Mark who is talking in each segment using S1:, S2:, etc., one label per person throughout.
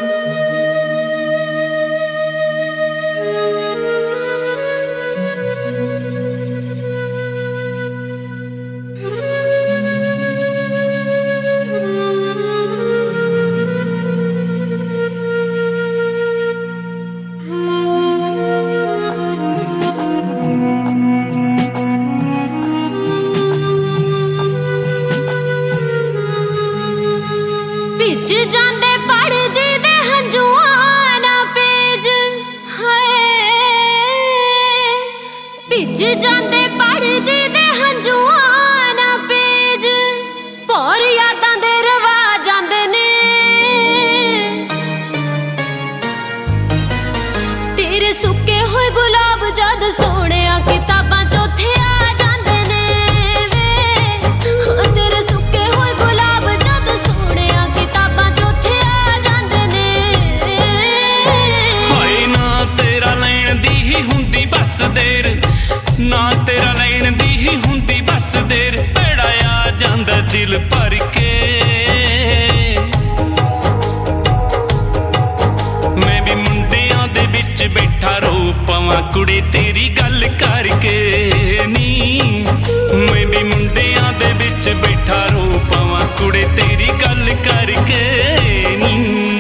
S1: ਭਿੱਜ ਜਾਂਦੇ ਪੜਦੀ ਦੇ ਹੰਝੂਆਂ ਨਾ ਪੇਜ ਹਾਏ ਭਿੱਜ ਜਾਂਦੇ ਪੜਦੀ ਦੇ ਹੰਝੂਆਂ ਨਾ ਪੇਜ ਭੌਰ ਯਾਦਾਂ ਦੇ ਰਵਾ ਜਾਂਦੇ ਨੇ ਤੇਰੇ ਸੁੱਕੇ ਹੋਏ ਗੁਲਾਬ ਜਦ ਸੋਹਣਿਆ ਕਿਤਾਬਾਂ ਚੌਥੇ ਆ ਜਾਂਦੇ ਨੇ ਵੇ ਤੇਰੇ ਸੁੱਕੇ ਹੋਏ ਗੁਲਾਬ ਜਦ ਸੋਹਣਿਆ ਕਿਤਾਬਾਂ ਚੌਥੇ ਆ ਜਾਂਦੇ ਨੇ
S2: ਹਾਏ ਨਾ ਤੇਰਾ ਲੈਣ ਦੀ ਹੀ ਹੁੰਦੀ ਬਸ ਦੇਰ ਨਾ ਤੇਰਾ ਲੈਣ ਦੀ ਹੀ ਹੁੰਦੀ ਬਸ ਦੇਰ ਭੈੜਾ ਆ ਜਾਂਦਾ ਦਿਲ ਭਰ ਕੇ ਮੈਂ ਵੀ ਮੁੰਡਿਆਂ ਦੇ ਵਿੱਚ ਬੈਠਾ ਰੋ ਪਵਾਂ ਕੁੜੇ ਤੇਰੀ ਗੱਲ ਕਰਕੇ ਨੀ ਮੈਂ ਵੀ ਮੁੰਡਿਆਂ ਦੇ ਵਿੱਚ ਬੈਠਾ ਰੋ ਪਵਾਂ ਕੁੜੇ ਤੇਰੀ ਗੱਲ ਕਰਕੇ ਨੀ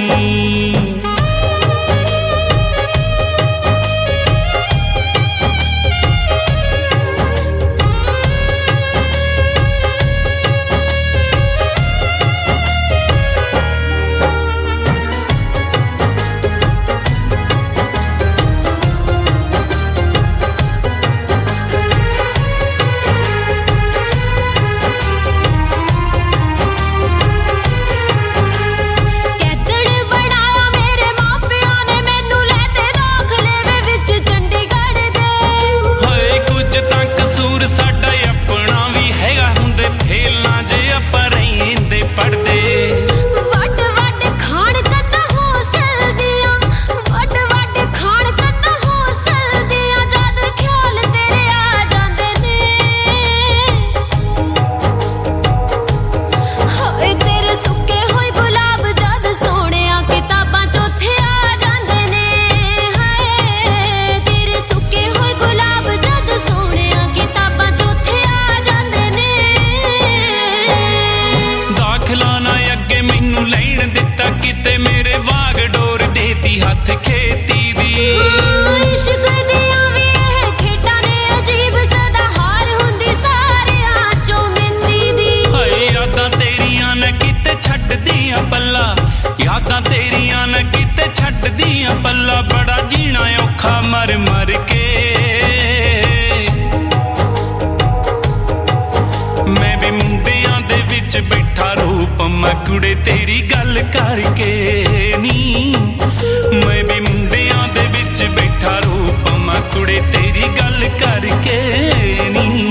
S2: ਸਾਡਾ ਆਪਣਾ ਵੀ ਹੈਗਾ ਹੁੰਦੇ ਫੇਲਾਂ ਜੇ ਆਪਾਂ ਰਹਿੰਦੇ ਪੜਦੇ
S1: ਵੱਡ ਵੱਡ ਖਾਣ ਕੰਨਾਂ ਹੌਸਲ ਦੀਆਂ ਵੱਡ ਵੱਡ ਖਾਣ ਕੰਨਾਂ ਹੌਸਲ ਦੀਆਂ ਜਦ ਖਿਆਲ ਤੇਰੇ ਆ ਜਾਂਦੇ ਨੇ ਹਾਏ ਤੇਰੇ ਸੁੱਕੇ ਹੋਏ ਗੁਲਾਬ ਜਦ ਸੋਹਣਿਆ ਕਿਤਾਬਾਂ ਚੌਥੇ ਆ ਜਾਂਦੇ ਨੇ ਹਾਏ ਤੇਰੇ ਸੁੱਕੇ ਹੋਏ ਗੁਲਾਬ ਜਦ ਸੋਹਣਿਆ ਕਿਤਾਬਾਂ ਚੌਥੇ ਆ ਜਾਂਦੇ ਨੇ
S2: ਦਾਖਲਾ ਨਾ ਅੱਗੇ ਮੈਨੂੰ ਲੈਣ ਦਿੱਤਾ ਕਿਤੇ ਮੇਰੇ ਵਾਗ ਡੋਰ ਦੇਤੀ ਹੱਥ ਖੇਤੀ ਦੀ
S1: ਇਸ਼ਕ ਦੀਆਂ ਵੀ ਇਹ ਖੇਡਾਂ ਨੇ ਅਜੀਬ ਸਦਾ ਹਾਰ ਹੁੰਦੀ ਸਾਰਿਆਂ ਚੋਂ ਮਿੰਦੀ ਦੀ
S2: ਹਾਏ ਯਾਦਾਂ ਤੇਰੀਆਂ ਨਾ ਕਿਤੇ ਛੱਡਦੀਆਂ ਪੱਲਾ ਯਾਦਾਂ ਤੇਰੀਆਂ ਨਾ ਕਿਤੇ ਛੱਡਦੀਆਂ ਪੱਲਾ ਬੜਾ ਜੀਣਾ ਔਖਾ ਮਰ ਮਰ ਕੇ ਮੈਂ ਵੀ ਮੁੰਡਿਆਂ ਦੇ ਵਿੱਚ ਬੈਠਾ ਰੂਪ ਮੈਂ ਕੁੜੇ ਤੇਰੀ ਗੱਲ ਕਰਕੇ ਨੀ ਮੈਂ ਵੀ ਮੁੰਡਿਆਂ ਦੇ ਵਿੱਚ ਬੈਠਾ ਰੂਪ ਮੈਂ ਕੁੜੇ ਤੇਰੀ ਗੱਲ ਕਰਕੇ ਨੀ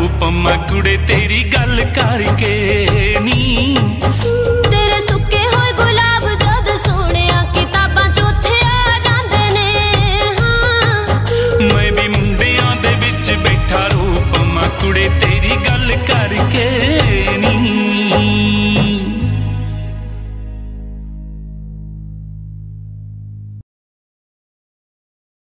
S2: ਰੂਪ ਮੈਂ ਕੁੜੇ ਤੇਰੀ ਗੱਲ ਕਰਕੇ ਨੀ